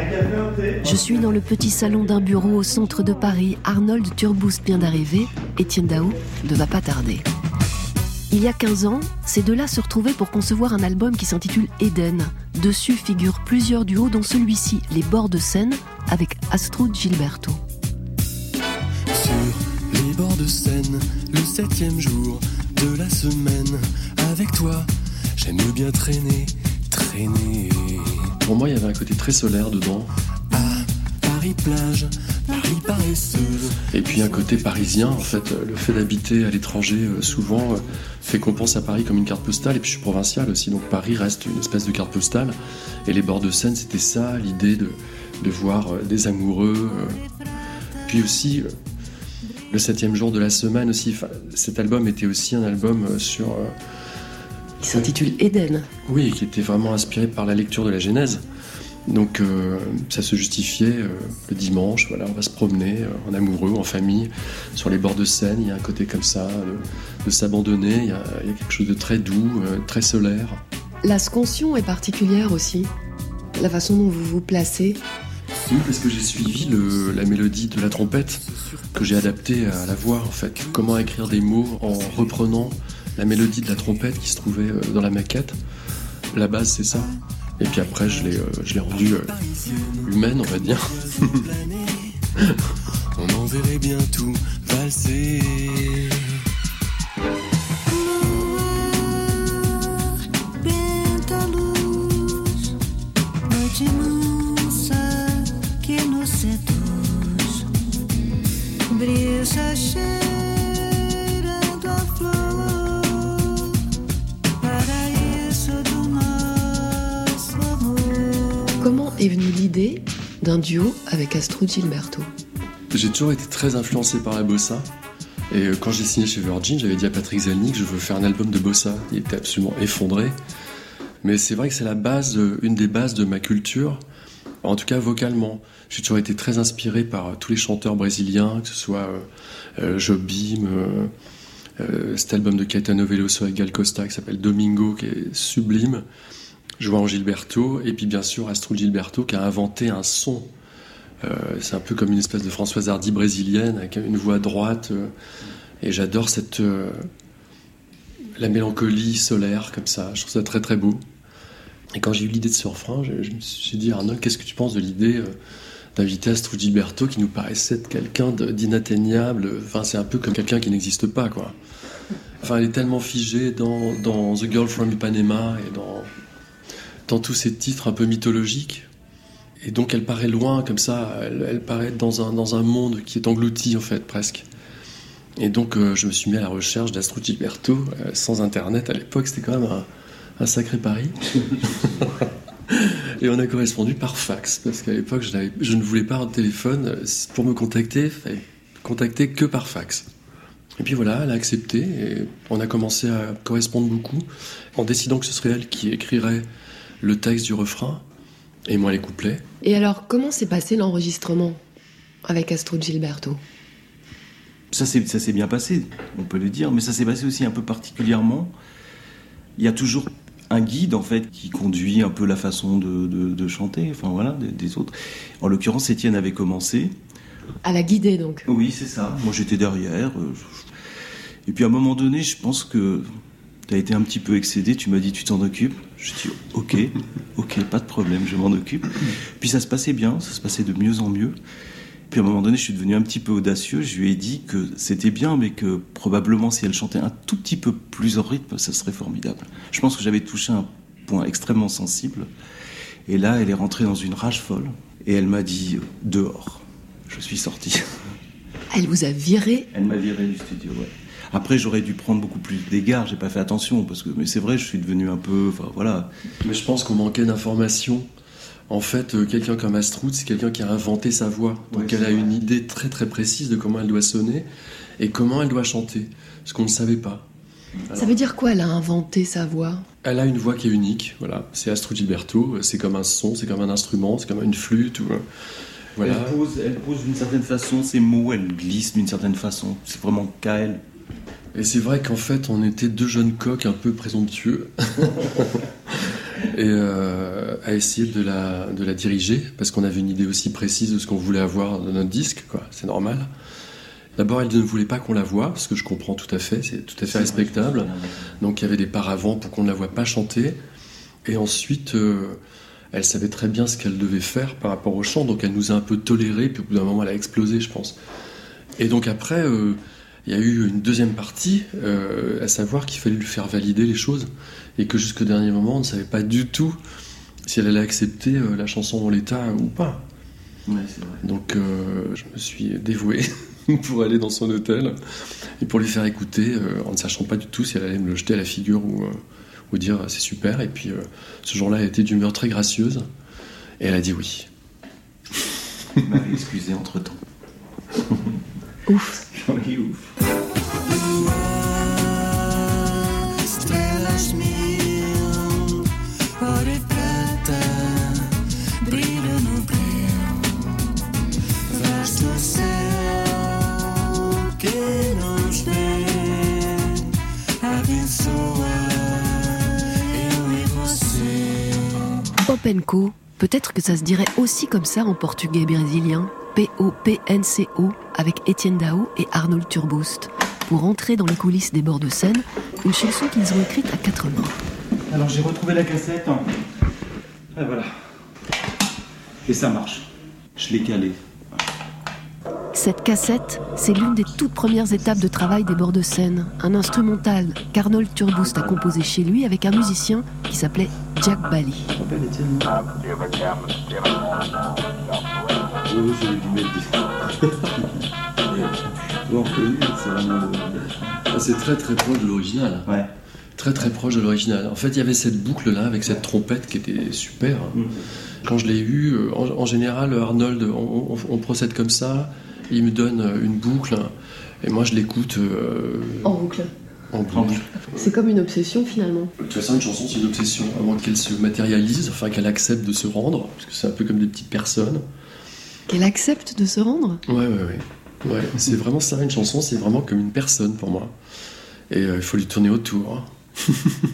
Je suis dans le petit salon d'un bureau au centre de Paris. Arnold Turboust vient d'arriver. Étienne Daou ne va pas tarder. Il y a 15 ans, ces deux-là se retrouvaient pour concevoir un album qui s'intitule Eden. Dessus figurent plusieurs duos, dont celui-ci, Les Bords de Seine, avec Astrud Gilberto. Sur les bords de Seine, le 7e jour de la semaine, avec toi, j'aime bien traîner. Pour moi, il y avait un côté très solaire dedans. Paris-plage, Paris paresseuse. Et puis un côté parisien, en fait, le fait d'habiter à l'étranger, souvent, fait qu'on pense à Paris comme une carte postale. Et puis je suis provincial aussi, donc Paris reste une espèce de carte postale. Et les bords de Seine, c'était ça, l'idée de voir des amoureux. Puis aussi, le 7e jour de la semaine aussi. Cet album était aussi un album sur... qui s'intitule Eden. Oui, qui était vraiment inspiré par la lecture de la Genèse. Donc ça se justifiait le dimanche, voilà, on va se promener en amoureux, en famille, sur les bords de Seine. Il y a un côté comme ça, de s'abandonner, il y a quelque chose de très doux, très solaire. La scansion est particulière aussi, la façon dont vous vous placez. Oui, parce que j'ai suivi la mélodie de la trompette, que j'ai adaptée à la voix en fait. Comment écrire des mots en reprenant la mélodie de la trompette qui se trouvait dans la maquette. La base, c'est ça. Et puis après, je l'ai rendue humaine, on va dire. On en verrait bien tout valser. Comment est venue l'idée d'un duo avec Astrud Gilberto? J'ai toujours été très influencé par la bossa. Et quand j'ai signé chez Virgin, j'avais dit à Patrick Zelny que je veux faire un album de bossa. Il était absolument effondré. Mais c'est vrai que c'est la base, une des bases de ma culture, en tout cas vocalement. J'ai toujours été très inspiré par tous les chanteurs brésiliens, que ce soit Jobim, cet album de Caetano Veloso avec Gal Costa qui s'appelle Domingo, qui est sublime. João Gilberto, et puis bien sûr Astrud Gilberto qui a inventé un son. C'est un peu comme une espèce de Françoise Hardy brésilienne avec une voix droite. Et j'adore la mélancolie solaire comme ça. Je trouve ça très très beau. Et quand j'ai eu l'idée de ce refrain, je me suis dit, Arnold, qu'est-ce que tu penses de l'idée d'inviter Astrud Gilberto qui nous paraissait être quelqu'un d'inatteignable. Enfin, c'est un peu comme quelqu'un qui n'existe pas, quoi. Enfin, elle est tellement figée dans The Girl from Ipanema et dans tous ces titres un peu mythologiques. Et donc elle paraît loin comme ça, elle paraît dans un monde qui est englouti en fait presque. Et donc je me suis mis à la recherche d'Astrud Gilberto, sans internet à l'époque, c'était quand même un sacré pari. Et on a correspondu par fax, parce qu'à l'époque je ne voulais pas un téléphone, pour me contacter, il fallait contacter que par fax. Et puis voilà, elle a accepté, et on a commencé à correspondre beaucoup, en décidant que ce serait elle qui écrirait le texte du refrain, et moi les couplets. Et alors, comment s'est passé l'enregistrement avec Astrud Gilberto? Ça s'est bien passé, on peut le dire, mais ça s'est passé aussi un peu particulièrement. Il y a toujours un guide, en fait, qui conduit un peu la façon de chanter, enfin voilà, des autres. En l'occurrence, Étienne avait commencé. À la guider, donc. Oui, c'est ça. Moi, j'étais derrière. Et puis, à un moment donné, je pense que tu as été un petit peu excédé, tu m'as dit tu t'en occupes. Je dis ok, pas de problème, je m'en occupe. Puis ça se passait bien, ça se passait de mieux en mieux. Puis à un moment donné, je suis devenu un petit peu audacieux, je lui ai dit que c'était bien, mais que probablement si elle chantait un tout petit peu plus en rythme, ça serait formidable. Je pense que j'avais touché un point extrêmement sensible. Et là, elle est rentrée dans une rage folle, et elle m'a dit dehors. Je suis sorti. Elle vous a viré? Elle m'a viré du studio, ouais. Après, j'aurais dû prendre beaucoup plus d'égards, j'ai pas fait attention, mais c'est vrai, je suis devenu un peu, enfin voilà. Mais je pense qu'on manquait d'informations. En fait, quelqu'un comme Astrud, c'est quelqu'un qui a inventé sa voix. Donc ouais, elle a une idée très très précise de comment elle doit sonner et comment elle doit chanter, ce qu'on ne savait pas. Alors, ça veut dire quoi, elle a inventé sa voix? Elle a une voix qui est unique, voilà. C'est Astrud Gilberto, c'est comme un son, c'est comme un instrument, c'est comme une flûte ou... Voilà. Elle pose d'une certaine façon ses mots, elle glisse d'une certaine façon. C'est vraiment qu'à elle. Et c'est vrai qu'en fait, on était deux jeunes coqs un peu présomptueux. Et à essayer de la diriger, parce qu'on avait une idée aussi précise de ce qu'on voulait avoir dans notre disque, quoi. C'est normal. D'abord, elle ne voulait pas qu'on la voie, ce que je comprends tout à fait, c'est tout à fait respectable. Donc il y avait des paravents pour qu'on ne la voie pas chanter. Et ensuite, elle savait très bien ce qu'elle devait faire par rapport au chant, donc elle nous a un peu toléré, puis au bout d'un moment, elle a explosé, je pense. Et donc après, il y a eu une deuxième partie, à savoir qu'il fallait lui faire valider les choses, et que jusqu'au dernier moment, on ne savait pas du tout si elle allait accepter la chanson en l'état ou pas. Ouais, c'est vrai. Donc je me suis dévoué pour aller dans son hôtel et pour lui faire écouter, en ne sachant pas du tout si elle allait me le jeter à la figure ou dire c'est super. Et puis ce jour-là, elle était d'humeur très gracieuse et elle a dit oui. Elle m'avait excusé entre-temps. Ouf. Oui, ouf. Popenco, peut-être que ça se dirait aussi comme ça en portugais brésilien, P-O-P-N-C-O, avec Étienne Dao et Arnold Turboust, pour entrer dans les coulisses des bords de Seine, une chanson qu'ils ont écrite à 4 mains. Alors j'ai retrouvé la cassette. Et voilà. Et ça marche. Je l'ai calé. Cette cassette, c'est l'une des toutes premières étapes de travail des bords de Seine, un instrumental qu'Arnold Turboust a composé chez lui avec un musicien qui s'appelait Jack Bally. Je rappelle Étienne. Oh, j'ai dû mettre des... Bon, c'est vraiment... C'est très très proche de l'original. Ouais. Très très proche de l'original. En fait, il y avait cette boucle là avec cette trompette qui était super. Quand je l'ai eu, en général, Arnold, on procède comme ça. Il me donne une boucle et moi je l'écoute En boucle. en boucle. C'est comme une obsession finalement. De toute façon, une chanson c'est une obsession, avant qu'elle se matérialise, enfin qu'elle accepte de se rendre, parce que c'est un peu comme des petites personnes. Qu'elle accepte de se rendre ? Ouais, c'est vraiment ça, une chanson, c'est vraiment comme une personne pour moi. Et il faut lui tourner autour. Hein.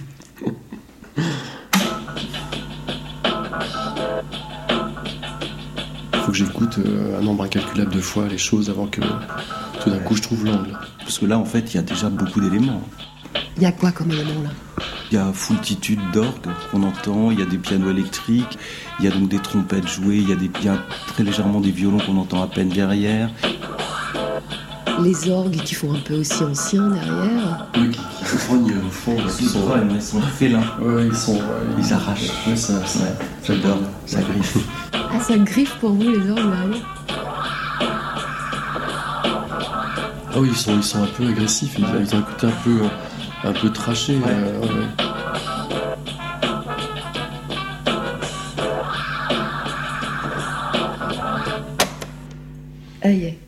Faut que j'écoute un nombre incalculable de fois les choses avant que tout d'un coup je trouve l'angle. Parce que là, en fait, il y a déjà beaucoup d'éléments. Il y a quoi comme élément là ? Il y a foultitude d'orgues qu'on entend, il y a des pianos électriques, il y a donc des trompettes jouées, il y a très légèrement des violons qu'on entend à peine derrière. Les orgues qui font un peu aussi anciens derrière. Oui, qui rognent au fond. Ils sont félins. Ouais, Ils arrachent. Ouais, ça J'adore, ça griffe. Ah, ça griffe pour vous les orgues derrière ? Ah oui, ils sont un peu agressifs, ils ont un côté un peu traché. Ouais. Aïe.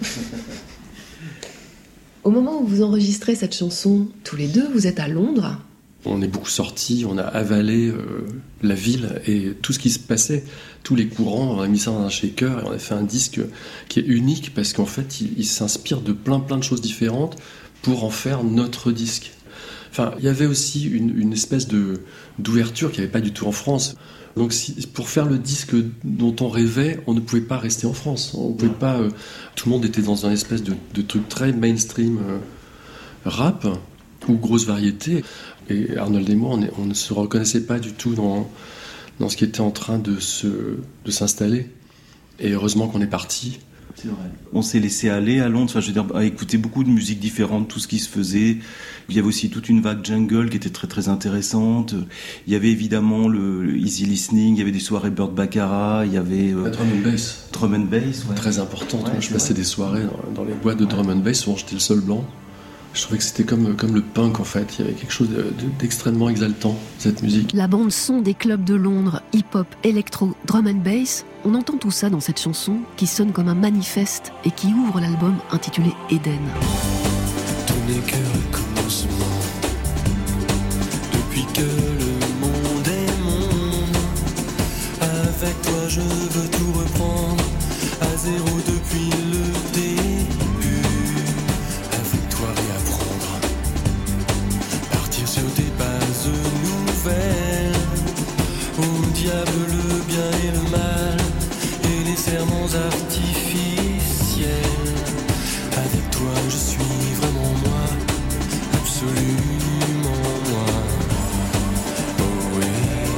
Au moment où vous enregistrez cette chanson, tous les deux, vous êtes à Londres. On est beaucoup sortis, on a avalé la ville et tout ce qui se passait, tous les courants, on a mis ça dans un shaker et on a fait un disque qui est unique parce qu'en fait, il s'inspire de plein de choses différentes pour en faire notre disque. Enfin, il y avait aussi une espèce d'ouverture qu'il n'y avait pas du tout en France. Donc pour faire le disque dont on rêvait, on ne pouvait pas rester en France. On pouvait pas. Tout le monde était dans un espèce de truc très mainstream rap ou grosse variété. Et Arnold et moi, on ne se reconnaissait pas du tout dans ce qui était en train de s'installer. Et heureusement qu'on est parti. C'est vrai. On s'est laissé aller à Londres, enfin, je veux dire, à écouter beaucoup de musiques différentes, tout ce qui se faisait. Il y avait aussi toute une vague jungle qui était très très intéressante. Il y avait évidemment le easy listening, il y avait des soirées Burt Baccarat, il y avait La drum and bass. Drum and bass, ouais. Très importante. Ouais, Moi, je passais des soirées dans les boîtes de drum and bass, souvent j'étais le seul blanc. Je trouvais que c'était comme le punk en fait. Il y avait quelque chose d'extrêmement exaltant, cette musique. La bande son des clubs de Londres, hip-hop, électro, drum and bass, on entend tout ça dans cette chanson qui sonne comme un manifeste et qui ouvre l'album intitulé Eden. Tout n'est que le commencement. Depuis que le monde est monde, avec toi je veux tout reprendre à zéro depuis le début. Avec toi réapprendre, partir sur des bases nouvelles. Au diable serments artificiels. Avec toi je suis vraiment moi, absolument moi. Oh oui.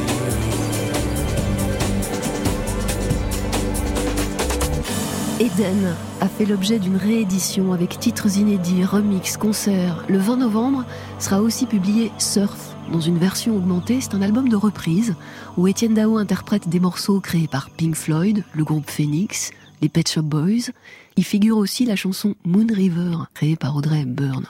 Eden a fait l'objet d'une réédition avec titres inédits, remix, concerts. Le 20 novembre sera aussi publié Surf dans une version augmentée. C'est un album de reprise où Etienne Dao interprète des morceaux créés par Pink Floyd, le groupe Phoenix, les Pet Shop Boys. Y figure aussi la chanson Moon River créée par Audrey Hepburn.